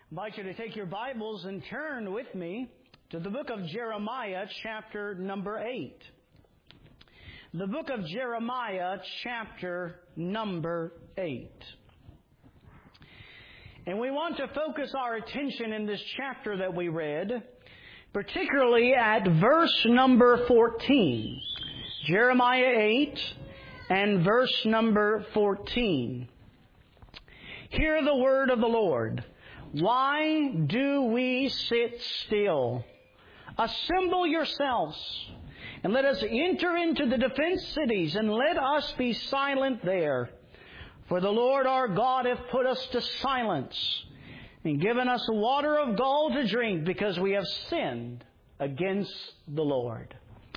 I invite you to take your Bibles and turn with me to the book of Jeremiah, chapter number 8. The book of Jeremiah, chapter number 8. And we want to focus our attention in this chapter that we read, particularly at verse number 14. Jeremiah 8 and verse number 14. Hear the word of the Lord. Why do we sit still? Assemble yourselves, and let us enter into the defense cities, and let us be silent there. For the Lord our God hath put us to silence, and given us water of gall to drink, because we have sinned against the Lord.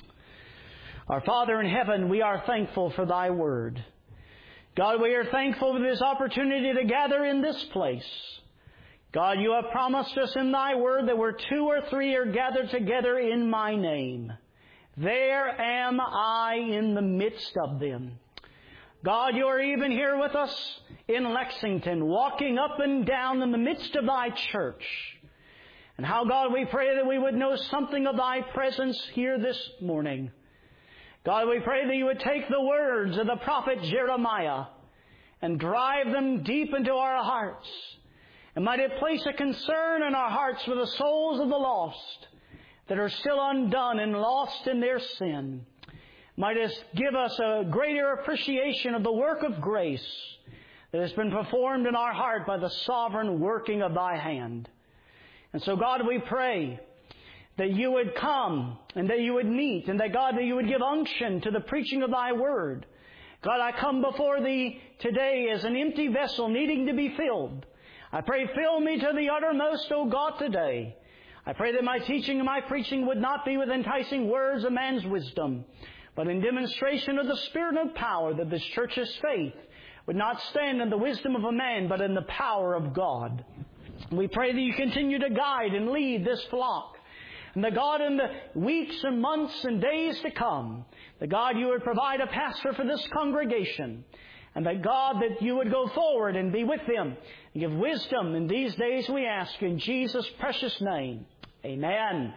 Our Father in heaven, we are thankful for Thy word. God, we are thankful for this opportunity to gather in this place. God, You have promised us in Thy word that where 2 or 3 are gathered together in My name, there am I in the midst of them. God, You are even here with us in Lexington, walking up and down in the midst of Thy church. And how, God, we pray that we would know something of Thy presence here this morning. God, we pray that You would take the words of the prophet Jeremiah and drive them deep into our hearts. And might it place a concern in our hearts for the souls of the lost that are still undone and lost in their sin. Might it give us a greater appreciation of the work of grace that has been performed in our heart by the sovereign working of Thy hand. And so, God, we pray that You would come and that You would meet, and that, God, that You would give unction to the preaching of Thy word. God, I come before Thee today as an empty vessel needing to be filled. I pray, fill me to the uttermost, O God, today. I pray that my teaching and my preaching would not be with enticing words of man's wisdom, but in demonstration of the Spirit and power, that this church's faith would not stand in the wisdom of a man, but in the power of God. We pray that You continue to guide and lead this flock. And that, God, in the weeks and months and days to come, that, God, You would provide a pastor for this congregation. And that, God, that You would go forward and be with them and give wisdom in these days, we ask in Jesus' precious name. Amen.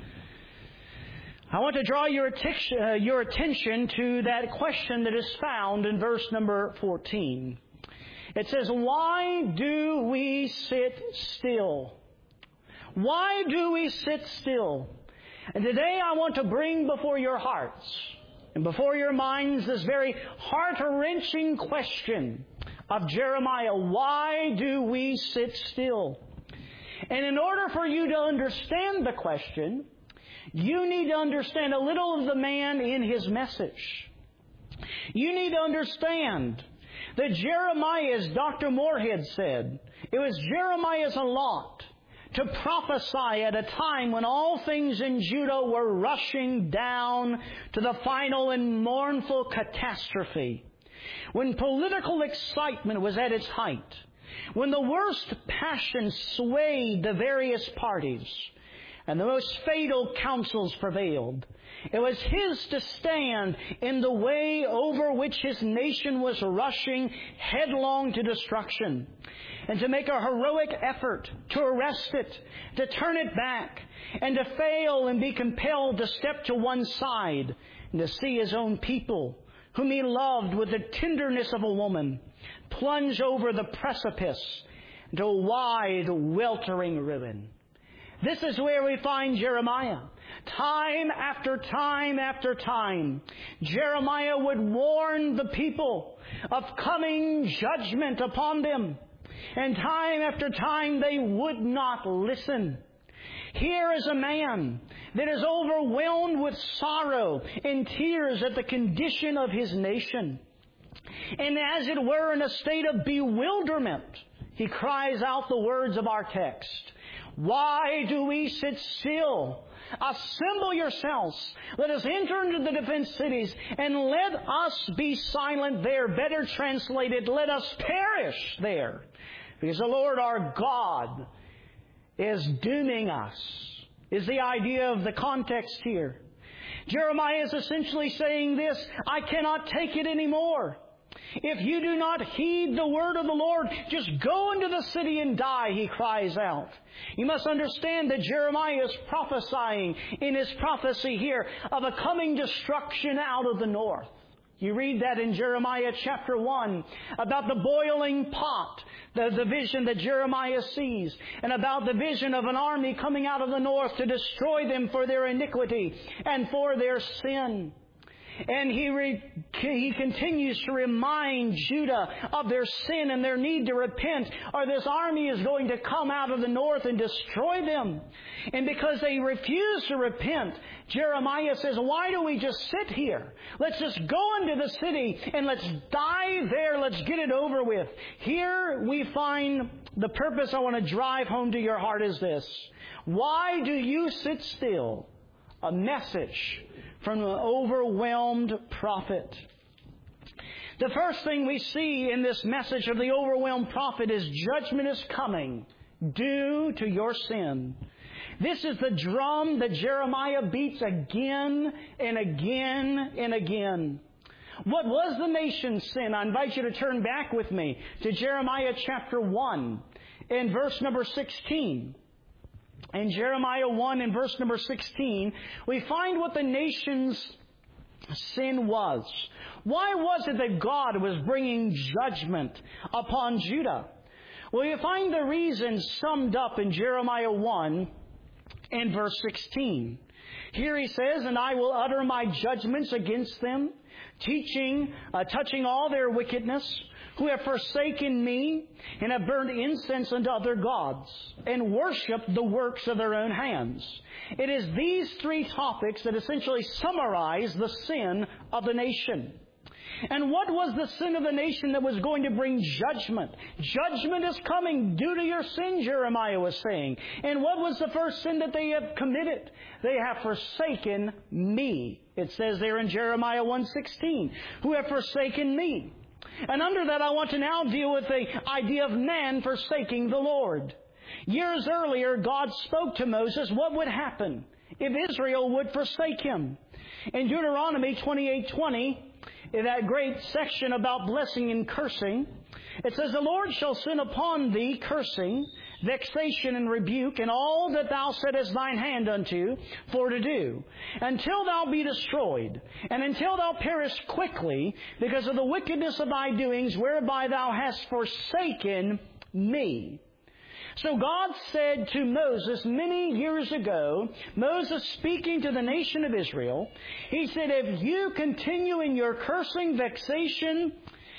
I want to draw your attention to that question that is found in verse number 14. It says, why do we sit still? Why do we sit still? And today I want to bring before your hearts and before your minds this very heart-wrenching question of Jeremiah. Why do we sit still? And in order for you to understand the question, you need to understand a little of the man in his message. You need to understand that Jeremiah, as Dr. Moorhead said, it was Jeremiah's lot to prophesy at a time when all things in Judah were rushing down to the final and mournful catastrophe. When political excitement was at its height. When the worst passion swayed the various parties. And the most fatal counsels prevailed. It was his to stand in the way over which his nation was rushing headlong to destruction, and to make a heroic effort to arrest it, to turn it back, and to fail and be compelled to step to one side, and to see his own people, whom he loved with the tenderness of a woman, plunge over the precipice into a wide, weltering ruin. This is where we find Jeremiah. Time after time after time, Jeremiah would warn the people of coming judgment upon them. And time after time, they would not listen. Here is a man that is overwhelmed with sorrow and tears at the condition of his nation. And as it were in a state of bewilderment, he cries out the words of our text. Why do we sit still? Assemble yourselves. Let us enter into the defense cities, and let us be silent there. Better translated, let us perish there. Because the Lord our God is dooming us, is the idea of the context here. Jeremiah is essentially saying this, I cannot take it anymore. If you do not heed the word of the Lord, just go into the city and die, he cries out. You must understand that Jeremiah is prophesying in his prophecy here of a coming destruction out of the north. You read that in Jeremiah chapter 1 about the boiling pot, the vision that Jeremiah sees, and about the vision of an army coming out of the north to destroy them for their iniquity and for their sin. And he continues to remind Judah of their sin and their need to repent, or this army is going to come out of the north and destroy them. And because they refuse to repent, Jeremiah says, why do we just sit here? Let's just go into the city and let's die there. Let's get it over with. Here we find the purpose I want to drive home to your heart is this. Why do you sit still? A message from an overwhelmed prophet. The first thing we see in this message of the overwhelmed prophet is judgment is coming due to your sin. This is the drum that Jeremiah beats again and again and again. What was the nation's sin? I invite you to turn back with me to Jeremiah chapter 1 and verse number 16. In Jeremiah 1 and verse number 16, we find what the nation's sin was. Why was it that God was bringing judgment upon Judah? Well, you find the reason summed up in Jeremiah 1 and verse 16. Here he says, and I will utter my judgments against them, touching all their wickedness, who have forsaken me and have burned incense unto other gods and worshipped the works of their own hands. It is these three topics that essentially summarize the sin of the nation. And what was the sin of the nation that was going to bring judgment? Judgment is coming due to your sin, Jeremiah was saying. And what was the first sin that they have committed? They have forsaken me. It says there in Jeremiah 1:16, who have forsaken me. And under that, I want to now deal with the idea of man forsaking the Lord. Years earlier, God spoke to Moses what would happen if Israel would forsake Him. In Deuteronomy 28:20, in that great section about blessing and cursing, it says, the Lord shall send upon thee cursing, vexation, and rebuke, and all that thou settest thine hand unto for to do, until thou be destroyed, and until thou perish quickly, because of the wickedness of thy doings, whereby thou hast forsaken me. So God said to Moses many years ago, Moses speaking to the nation of Israel, He said, if you continue in your cursing, vexation,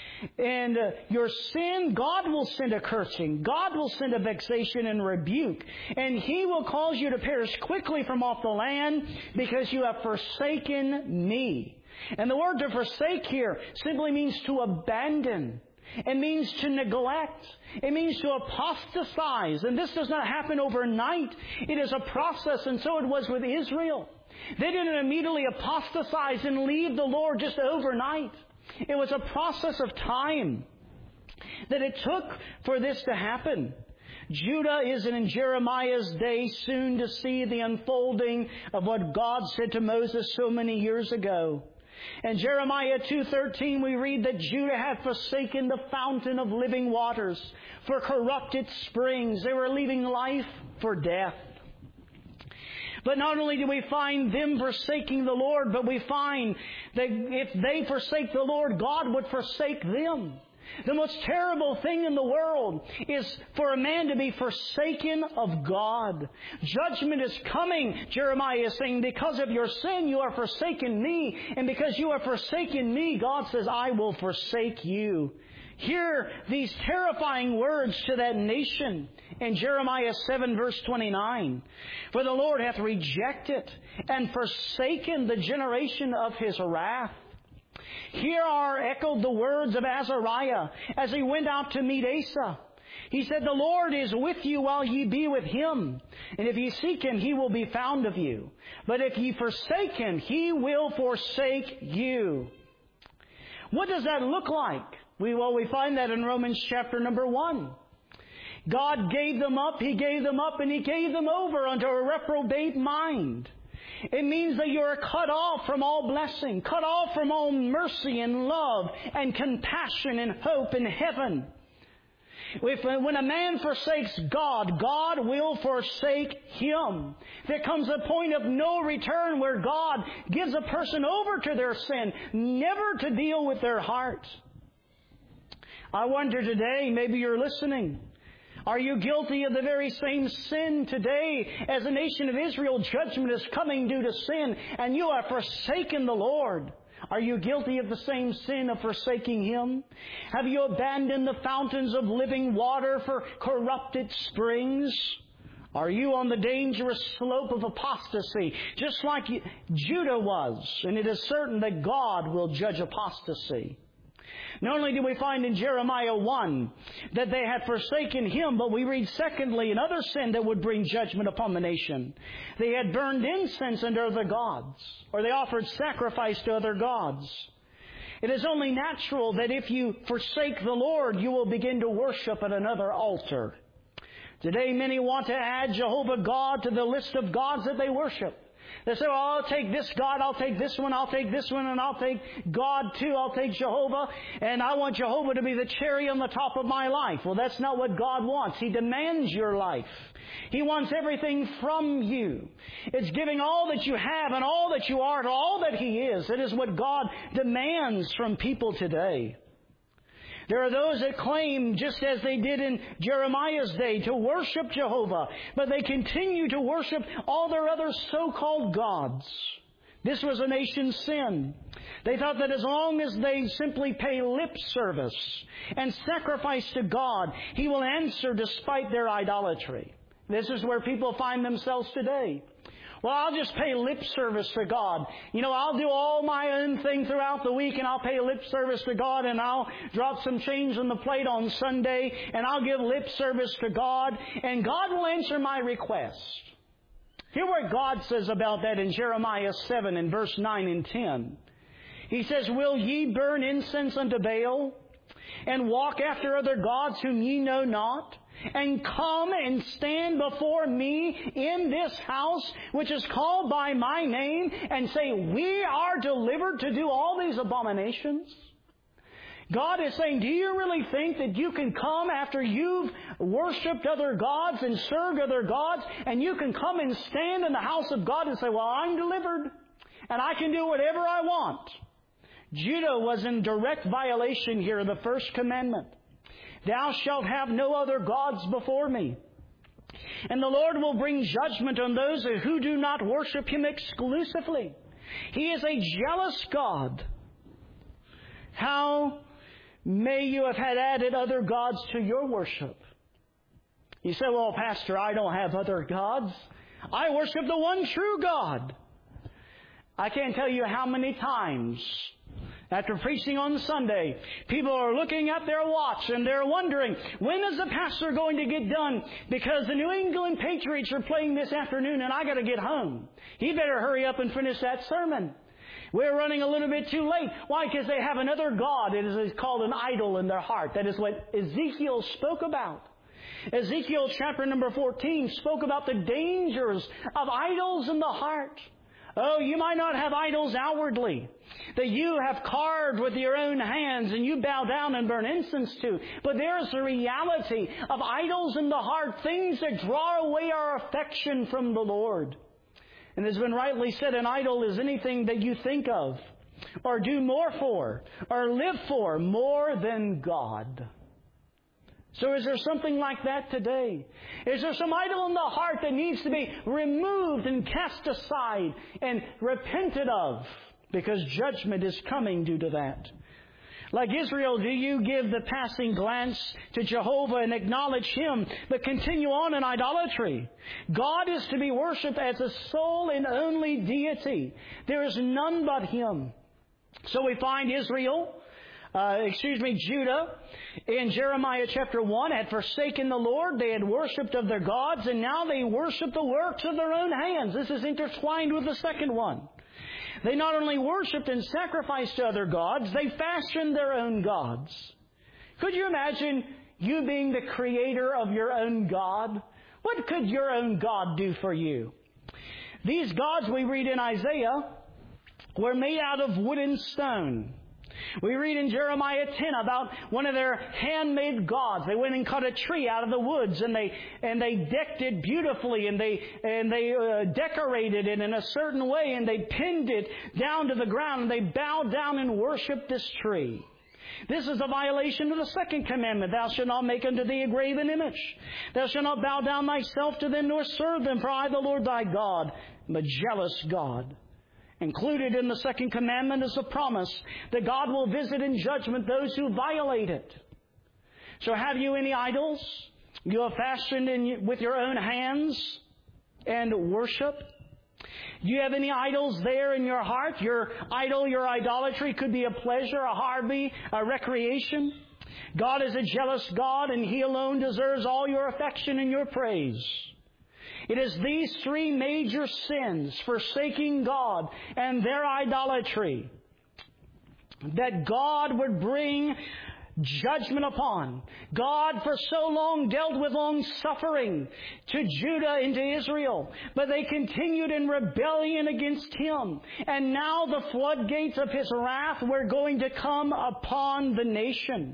and your sin, God will send a cursing. God will send a vexation and rebuke. And He will cause you to perish quickly from off the land because you have forsaken me. And the word to forsake here simply means to abandon. It means to neglect. It means to apostatize. And this does not happen overnight. It is a process, and so it was with Israel. They didn't immediately apostatize and leave the Lord just overnight. It was a process of time that it took for this to happen. Judah is in Jeremiah's day soon to see the unfolding of what God said to Moses so many years ago. In Jeremiah 2:13 we read that Judah had forsaken the fountain of living waters for corrupted springs. They were leaving life for death. But not only do we find them forsaking the Lord, but we find that if they forsake the Lord, God would forsake them. The most terrible thing in the world is for a man to be forsaken of God. Judgment is coming, Jeremiah is saying, because of your sin you are forsaken me. And because you are forsaken me, God says, I will forsake you. Hear these terrifying words to that nation in Jeremiah 7 verse 29. For the Lord hath rejected and forsaken the generation of His wrath. Here are echoed the words of Azariah as he went out to meet Asa. He said, the Lord is with you while ye be with Him. And if ye seek Him, He will be found of you. But if ye forsake Him, He will forsake you. What does that look like? We find that in Romans chapter number 1. God gave them up, He gave them up, and He gave them over unto a reprobate mind. It means that you are cut off from all blessing, cut off from all mercy and love and compassion and hope in heaven. When a man forsakes God, God will forsake him. There comes a point of no return where God gives a person over to their sin, never to deal with their heart. I wonder today, maybe you're listening. Are you guilty of the very same sin today as the nation of Israel? Judgment is coming due to sin, and you have forsaken the Lord. Are you guilty of the same sin of forsaking Him? Have you abandoned the fountains of living water for corrupted springs? Are you on the dangerous slope of apostasy, just like Judah was? And it is certain that God will judge apostasy. Not only do we find in Jeremiah 1 that they had forsaken Him, but we read secondly another sin that would bring judgment upon the nation. They had burned incense unto other gods, or they offered sacrifice to other gods. It is only natural that if you forsake the Lord, you will begin to worship at another altar. Today many want to add Jehovah God to the list of gods that they worship. They say, well, I'll take this God, I'll take this one, I'll take this one, and I'll take God too, I'll take Jehovah, and I want Jehovah to be the cherry on the top of my life. Well, that's not what God wants. He demands your life. He wants everything from you. It's giving all that you have and all that you are to all that He is. It is what God demands from people today. There are those that claim, just as they did in Jeremiah's day, to worship Jehovah, but they continue to worship all their other so-called gods. This was a nation's sin. They thought that as long as they simply pay lip service and sacrifice to God, He will answer despite their idolatry. This is where people find themselves today. Well, I'll just pay lip service to God. I'll do all my own thing throughout the week, and I'll pay lip service to God, and I'll drop some change on the plate on Sunday, and I'll give lip service to God, and God will answer my request. Hear what God says about that in Jeremiah 7 in verse 9 and 10. He says, will ye burn incense unto Baal, and walk after other gods whom ye know not? And come and stand before me in this house, which is called by my name, and say, we are delivered to do all these abominations? God is saying, do you really think that you can come after you've worshipped other gods and served other gods, and you can come and stand in the house of God and say, well, I'm delivered, and I can do whatever I want? Judah was in direct violation here of the first commandment. Thou shalt have no other gods before me. And the Lord will bring judgment on those who do not worship Him exclusively. He is a jealous God. How may you have had added other gods to your worship? You say, well, Pastor, I don't have other gods. I worship the one true God. I can't tell you how many times after preaching on Sunday, people are looking at their watch and they're wondering, when is the pastor going to get done? Because the New England Patriots are playing this afternoon and I got to get home. He better hurry up and finish that sermon. We're running a little bit too late. Why? Because they have another god. It is called an idol in their heart. That is what Ezekiel spoke about. Ezekiel chapter number 14 spoke about the dangers of idols in the heart. Oh, you might not have idols outwardly that you have carved with your own hands and you bow down and burn incense to. But there's the reality of idols in the heart, things that draw away our affection from the Lord. And it has been rightly said, an idol is anything that you think of or do more for or live for more than God. So is there something like that today? Is there some idol in the heart that needs to be removed and cast aside and repented of? Because judgment is coming due to that. Like Israel, do you give the passing glance to Jehovah and acknowledge Him, but continue on in idolatry? God is to be worshipped as the sole and only deity. There is none but Him. So we find Judah in Jeremiah chapter 1 had forsaken the Lord. They had worshipped of their gods, and now they worship the works of their own hands. This is intertwined with the second one. They not only worshipped and sacrificed to other gods, they fashioned their own gods. Could you imagine you being the creator of your own God? What could your own God do for you? These gods, we read in Isaiah, were made out of wood and stone. We read in Jeremiah 10 about one of their handmade gods. They went and cut a tree out of the woods, and they decked it beautifully, and they decorated it in a certain way, and they pinned it down to the ground, and they bowed down and worshipped this tree. This is a violation of the second commandment. Thou shalt not make unto thee a graven image. Thou shalt not bow down thyself to them nor serve them, for I, the Lord thy God, am a jealous God. Included in the second commandment is a promise that God will visit in judgment those who violate it. So have you any idols you have fashioned with your own hands and worship? Do you have any idols there in your heart? Your idol, your idolatry could be a pleasure, a hobby, a recreation. God is a jealous God, and He alone deserves all your affection and your praise. It is these three major sins, forsaking God and their idolatry, that God would bring judgment upon. God for so long dealt with long suffering to Judah and to Israel, but they continued in rebellion against Him. And now the floodgates of His wrath were going to come upon the nation.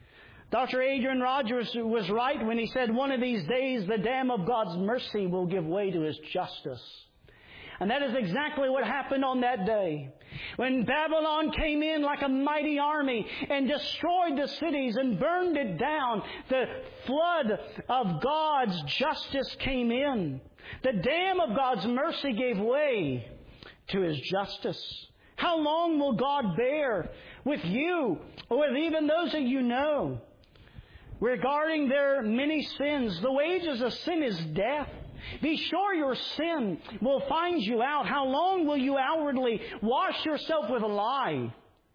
Dr. Adrian Rogers was right when he said, one of these days the dam of God's mercy will give way to His justice. And that is exactly what happened on that day. When Babylon came in like a mighty army and destroyed the cities and burned it down, the flood of God's justice came in. The dam of God's mercy gave way to His justice. How long will God bear with you or with even those that you know? Regarding their many sins, the wages of sin is death. Be sure your sin will find you out. How long will you outwardly wash yourself with a lie?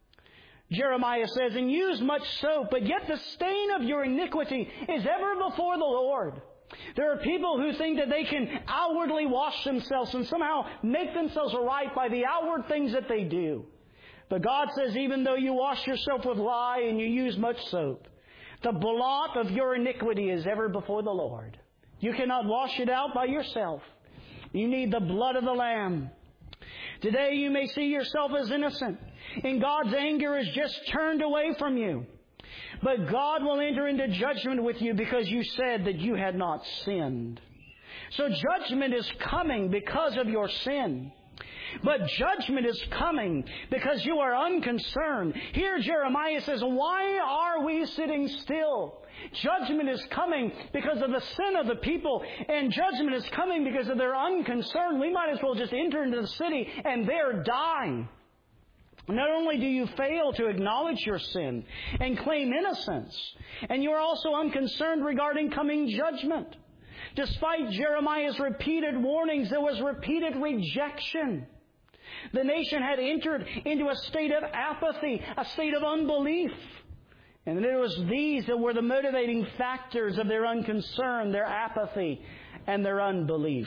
Jeremiah says, and use much soap, but yet the stain of your iniquity is ever before the Lord. There are people who think that they can outwardly wash themselves and somehow make themselves right by the outward things that they do. But God says, even though you wash yourself with lie and you use much soap, the blot of your iniquity is ever before the Lord. You cannot wash it out by yourself. You need the blood of the Lamb. Today you may see yourself as innocent, and God's anger is just turned away from you. But God will enter into judgment with you because you said that you had not sinned. So judgment is coming because of your sin. But judgment is coming because you are unconcerned. Here Jeremiah says, why are we sitting still? Judgment is coming because of the sin of the people, and judgment is coming because of their unconcern. We might as well just enter into the city and there die. Not only do you fail to acknowledge your sin and claim innocence, and you are also unconcerned regarding coming judgment. Despite Jeremiah's repeated warnings, there was repeated rejection. The nation had entered into a state of apathy, a state of unbelief. And it was these that were the motivating factors of their unconcern, their apathy, and their unbelief.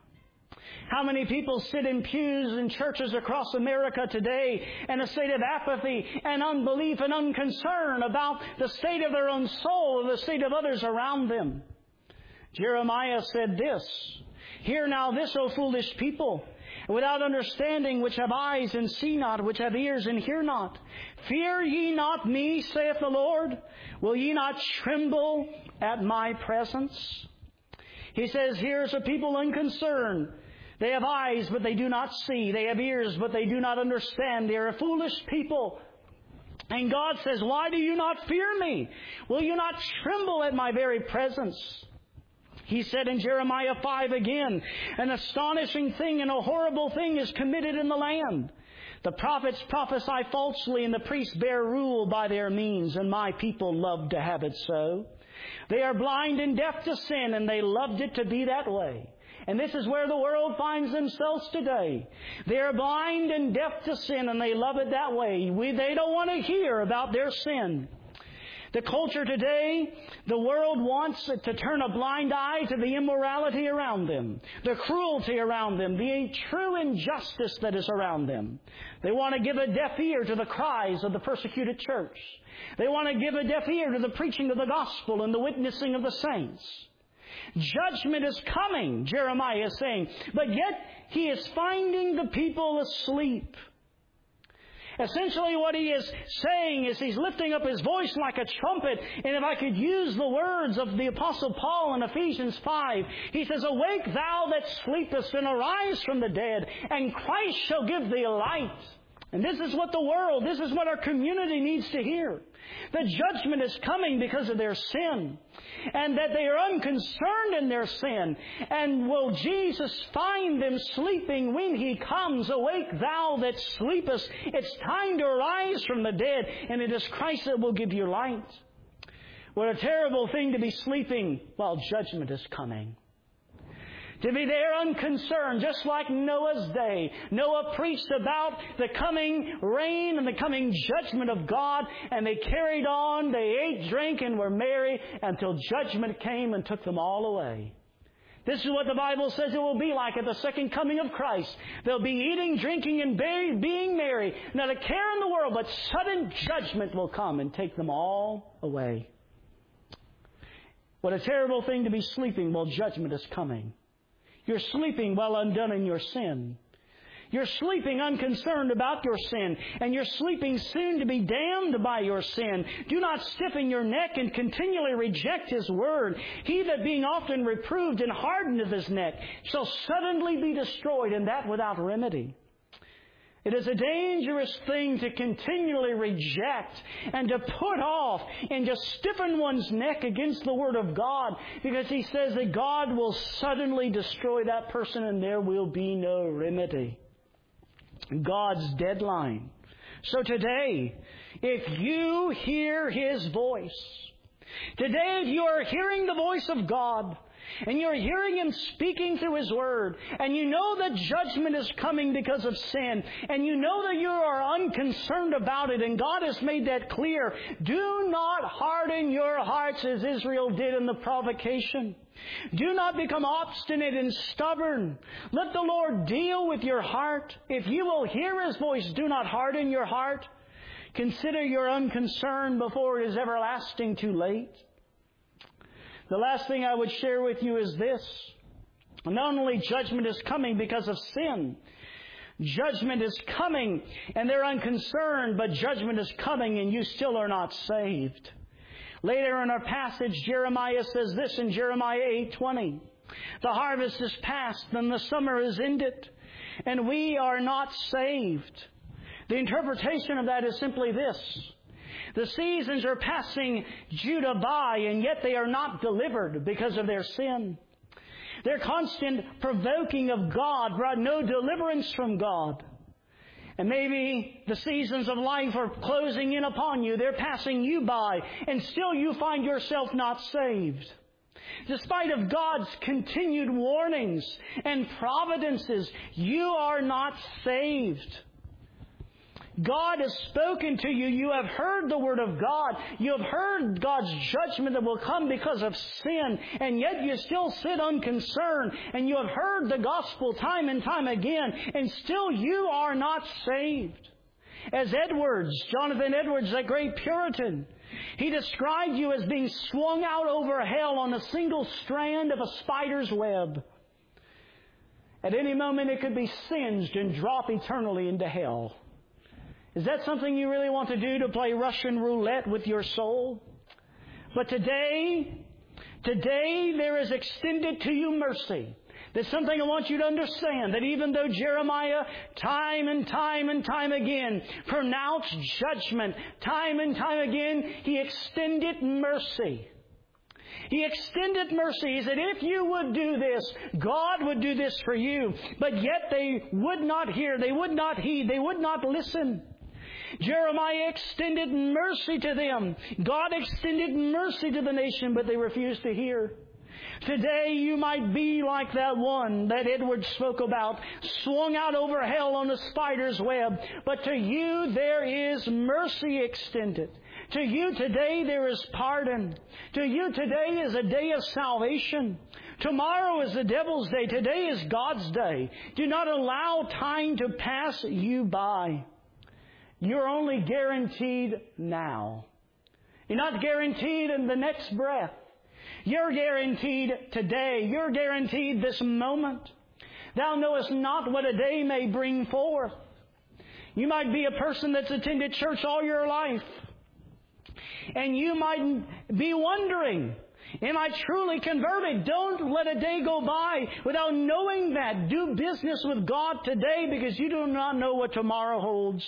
How many people sit in pews in churches across America today in a state of apathy and unbelief and unconcern about the state of their own soul or the state of others around them? Jeremiah said this, hear now this, O foolish people, without understanding, which have eyes and see not, which have ears and hear not. Fear ye not me, saith the Lord. Will ye not tremble at my presence? He says, here's a people unconcerned. They have eyes, but they do not see. They have ears, but they do not understand. They are a foolish people. And God says, why do you not fear me? Will you not tremble at my very presence? He said in Jeremiah 5 again, an astonishing thing and a horrible thing is committed in the land. The prophets prophesy falsely, and the priests bear rule by their means, and my people love to have it so. They are blind and deaf to sin, and they loved it to be that way. And this is where the world finds themselves today. They are blind and deaf to sin, and they love it that way. They don't want to hear about their sin. The culture today, the world wants to turn a blind eye to the immorality around them, the cruelty around them, the true injustice that is around them. They want to give a deaf ear to the cries of the persecuted church. They want to give a deaf ear to the preaching of the gospel and the witnessing of the saints. Judgment is coming, Jeremiah is saying. But yet, he is finding the people asleep. Essentially what he is saying is he's lifting up his voice like a trumpet. And if I could use the words of the Apostle Paul in Ephesians 5, he says, "Awake thou that sleepest, and arise from the dead, and Christ shall give thee light." And this is what the world, this is what our community needs to hear. The judgment is coming because of their sin, and that they are unconcerned in their sin. And will Jesus find them sleeping when He comes? Awake thou that sleepest. It's time to arise from the dead, and it is Christ that will give you light. What a terrible thing to be sleeping while judgment is coming. To be there unconcerned, just like Noah's day. Noah preached about the coming rain and the coming judgment of God, and they carried on, they ate, drank, and were merry until judgment came and took them all away. This is what the Bible says it will be like at the second coming of Christ. They'll be eating, drinking, and being merry. Not a care in the world, but sudden judgment will come and take them all away. What a terrible thing to be sleeping while judgment is coming. You're sleeping well undone in your sin. You're sleeping unconcerned about your sin, and you're sleeping soon to be damned by your sin. Do not stiffen your neck and continually reject His word. He that being often reproved and hardened of his neck shall suddenly be destroyed, and that without remedy. It is a dangerous thing to continually reject and to put off and just stiffen one's neck against the Word of God, because He says that God will suddenly destroy that person and there will be no remedy. God's deadline. So today, if you hear His voice, today if you are hearing the voice of God, and you're hearing Him speaking through His Word, and you know that judgment is coming because of sin, and you know that you are unconcerned about it, and God has made that clear, do not harden your hearts as Israel did in the provocation. Do not become obstinate and stubborn. Let the Lord deal with your heart. If you will hear His voice, do not harden your heart. Consider your unconcern before it is everlasting too late. The last thing I would share with you is this. Not only judgment is coming because of sin. Judgment is coming and they're unconcerned, but judgment is coming and you still are not saved. Later in our passage, Jeremiah says this in Jeremiah 8:20. The harvest is past and the summer is ended, and we are not saved. The interpretation of that is simply this. The seasons are passing Judah by, and yet they are not delivered because of their sin. Their constant provoking of God brought no deliverance from God. And maybe the seasons of life are closing in upon you. They're passing you by, and still you find yourself not saved. Despite of God's continued warnings and providences, you are not saved. God has spoken to you. You have heard the Word of God. You have heard God's judgment that will come because of sin. And yet you still sit unconcerned. And you have heard the gospel time and time again. And still you are not saved. As Edwards, Jonathan Edwards, that great Puritan, he described you as being swung out over hell on a single strand of a spider's web. At any moment it could be singed and drop eternally into hell. Is that something you really want to do, to play Russian roulette with your soul? But today there is extended to you mercy. There's something I want you to understand, that even though Jeremiah time and time again pronounced judgment, time and time again he extended mercy. He extended mercy. He said, if you would do this, God would do this for you. But yet they would not hear, they would not heed, they would not listen. Jeremiah extended mercy to them. God extended mercy to the nation, but they refused to hear. Today you might be like that one that Edward spoke about, swung out over hell on a spider's web. But to you there is mercy extended. To you today there is pardon. To you today is a day of salvation. Tomorrow is the devil's day. Today is God's day. Do not allow time to pass you by. You're only guaranteed now. You're not guaranteed in the next breath. You're guaranteed today. You're guaranteed this moment. Thou knowest not what a day may bring forth. You might be a person that's attended church all your life. And you might be wondering, am I truly converted? Don't let a day go by without knowing that. Do business with God today, because you do not know what tomorrow holds.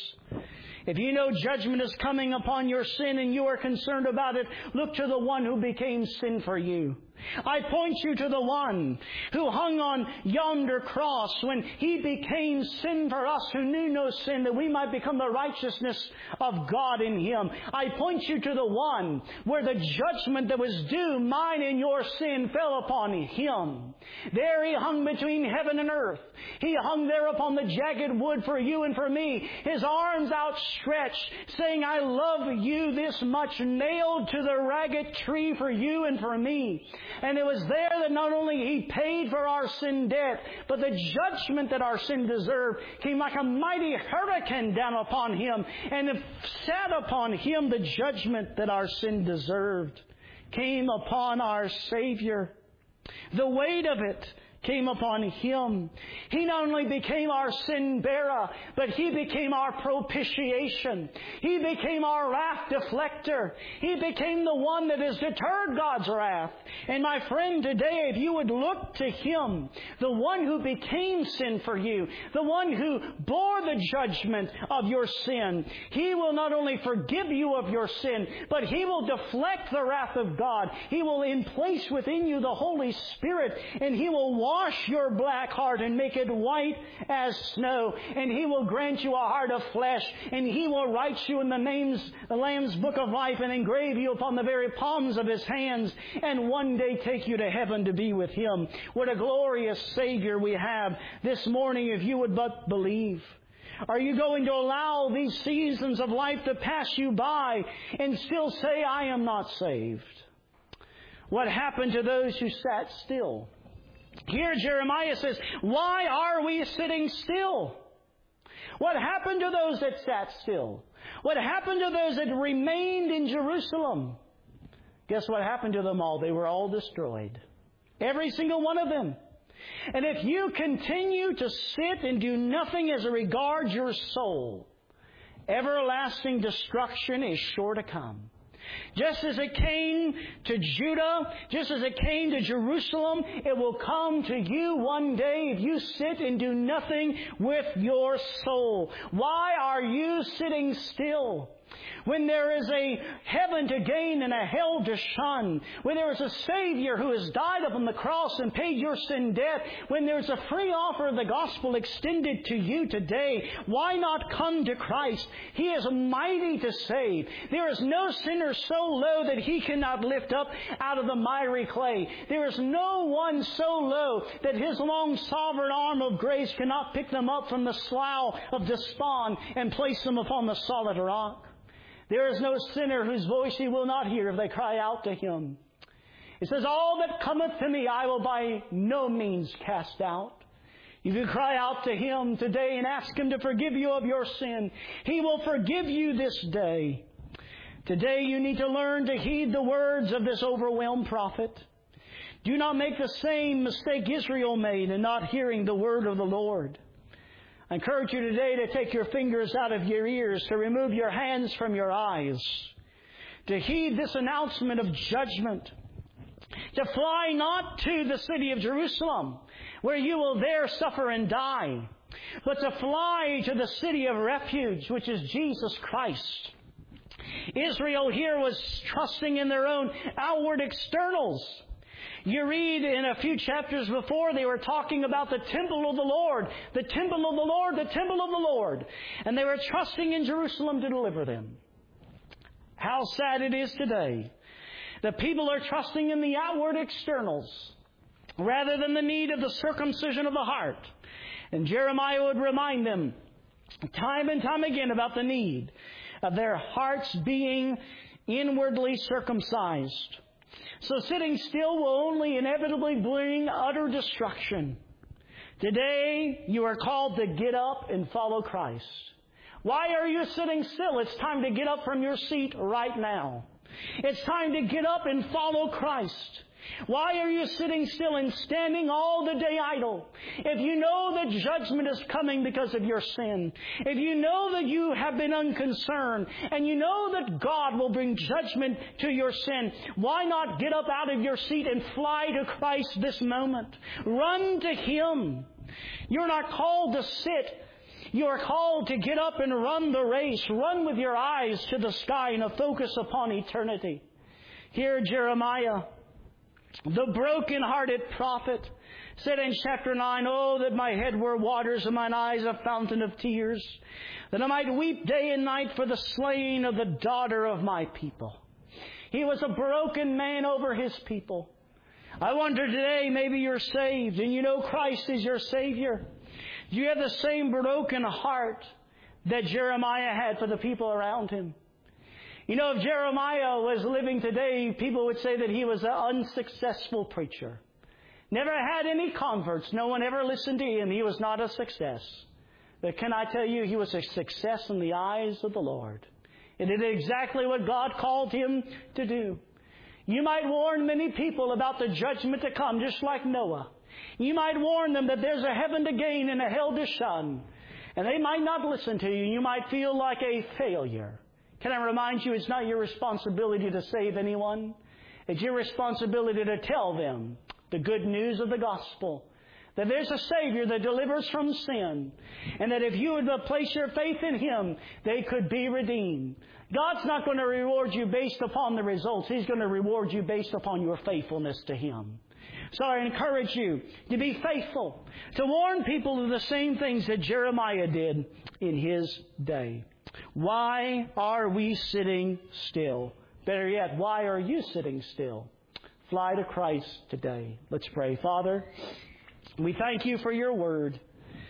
If you know judgment is coming upon your sin and you are concerned about it, look to the one who became sin for you. I point you to the one who hung on yonder cross when He became sin for us who knew no sin, that we might become the righteousness of God in Him. I point you to the one where the judgment that was due, mine and your sin, fell upon Him. There He hung between heaven and earth. He hung there upon the jagged wood for you and for me, His arms outstretched, saying, I love you this much, nailed to the ragged tree for you and for me. And it was there that not only He paid for our sin debt, but the judgment that our sin deserved came like a mighty hurricane down upon Him, and it sat upon Him the judgment that our sin deserved. Came upon our Savior. The weight of it came upon Him. He not only became our sin bearer, but He became our propitiation. He became our wrath deflector. He became the one that has deterred God's wrath. And my friend, today, if you would look to Him, the one who became sin for you, the one who bore the judgment of your sin, He will not only forgive you of your sin, but He will deflect the wrath of God. He will place within you the Holy Spirit, and He will wash your black heart and make it white as snow. And He will grant you a heart of flesh, and He will write you in the Lamb's Book of Life and engrave you upon the very palms of His hands, and one day take you to heaven to be with Him. What a glorious Savior we have this morning, if you would but believe. Are you going to allow these seasons of life to pass you by and still say, I am not saved? What happened to those who sat still? Here Jeremiah says, why are we sitting still? What happened to those that sat still? What happened to those that remained in Jerusalem? Guess what happened to them all? They were all destroyed. Every single one of them. And if you continue to sit and do nothing as regards your soul, everlasting destruction is sure to come. Just as it came to Judah, just as it came to Jerusalem, it will come to you one day if you sit and do nothing with your soul. Why are you sitting still? When there is a heaven to gain and a hell to shun, when there is a Savior who has died upon the cross and paid your sin debt, when there is a free offer of the gospel extended to you today, why not come to Christ? He is mighty to save. There is no sinner so low that He cannot lift up out of the miry clay. There is no one so low that His long sovereign arm of grace cannot pick them up from the slough of despond and place them upon the solid rock. There is no sinner whose voice He will not hear if they cry out to Him. It says, all that cometh to me I will by no means cast out. If you cry out to Him today and ask Him to forgive you of your sin, He will forgive you this day. Today you need to learn to heed the words of this overwhelmed prophet. Do not make the same mistake Israel made in not hearing the word of the Lord. I encourage you today to take your fingers out of your ears, to remove your hands from your eyes, to heed this announcement of judgment, to fly not to the city of Jerusalem, where you will there suffer and die, but to fly to the city of refuge, which is Jesus Christ. Israel here was trusting in their own outward externals. You read in a few chapters before, they were talking about the temple of the Lord, the temple of the Lord, the temple of the Lord. And they were trusting in Jerusalem to deliver them. How sad it is today. The people are trusting in the outward externals rather than the need of the circumcision of the heart. And Jeremiah would remind them time and time again about the need of their hearts being inwardly circumcised. So sitting still will only inevitably bring utter destruction. Today, you are called to get up and follow Christ. Why are you sitting still? It's time to get up from your seat right now. It's time to get up and follow Christ. Why are you sitting still and standing all the day idle? If you know that judgment is coming because of your sin, if you know that you have been unconcerned, and you know that God will bring judgment to your sin, why not get up out of your seat and fly to Christ this moment? Run to Him. You're not called to sit. You are called to get up and run the race. Run with your eyes to the sky and a focus upon eternity. Here Jeremiah, the broken-hearted prophet, said in chapter 9, "Oh, that my head were waters and mine eyes a fountain of tears, that I might weep day and night for the slain of the daughter of my people." He was a broken man over his people. I wonder today, maybe you're saved and you know Christ is your Savior. Do you have the same broken heart that Jeremiah had for the people around him? You know, if Jeremiah was living today, people would say that he was an unsuccessful preacher. Never had any converts. No one ever listened to him. He was not a success. But can I tell you, he was a success in the eyes of the Lord. He did exactly what God called him to do. You might warn many people about the judgment to come, just like Noah. You might warn them that there's a heaven to gain and a hell to shun. And they might not listen to you. You might feel like a failure. Can I remind you, it's not your responsibility to save anyone. It's your responsibility to tell them the good news of the gospel. That there's a Savior that delivers from sin. And that if you would place your faith in Him, they could be redeemed. God's not going to reward you based upon the results. He's going to reward you based upon your faithfulness to Him. So I encourage you to be faithful, to warn people of the same things that Jeremiah did in his day. Why are we sitting still? Better yet, why are you sitting still? Fly to Christ today. Let's pray. Father, we thank You for Your Word.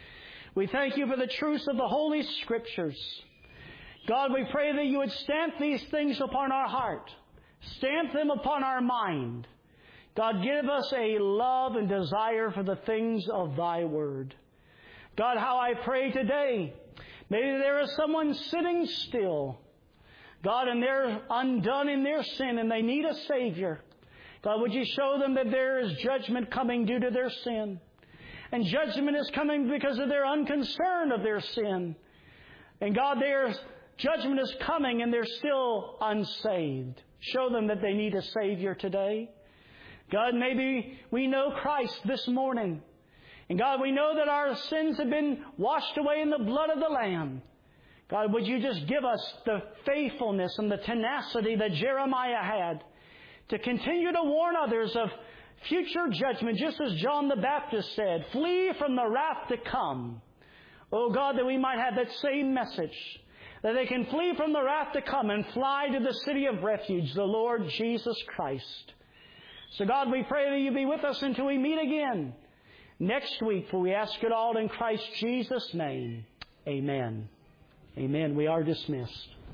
We thank You for the truths of the Holy Scriptures. God, we pray that You would stamp these things upon our heart. Stamp them upon our mind. God, give us a love and desire for the things of Thy Word. God, how I pray today, maybe there is someone sitting still, God, and they're undone in their sin and they need a Savior. God, would You show them that there is judgment coming due to their sin. And judgment is coming because of their unconcern of their sin. And God, their judgment is coming and they're still unsaved. Show them that they need a Savior today. God, maybe we know Christ this morning. And God, we know that our sins have been washed away in the blood of the Lamb. God, would You just give us the faithfulness and the tenacity that Jeremiah had to continue to warn others of future judgment, just as John the Baptist said, flee from the wrath to come. Oh God, that we might have that same message, that they can flee from the wrath to come and fly to the city of refuge, the Lord Jesus Christ. So God, we pray that You be with us until we meet again next week, for we ask it all in Christ Jesus' name. Amen. Amen. We are dismissed.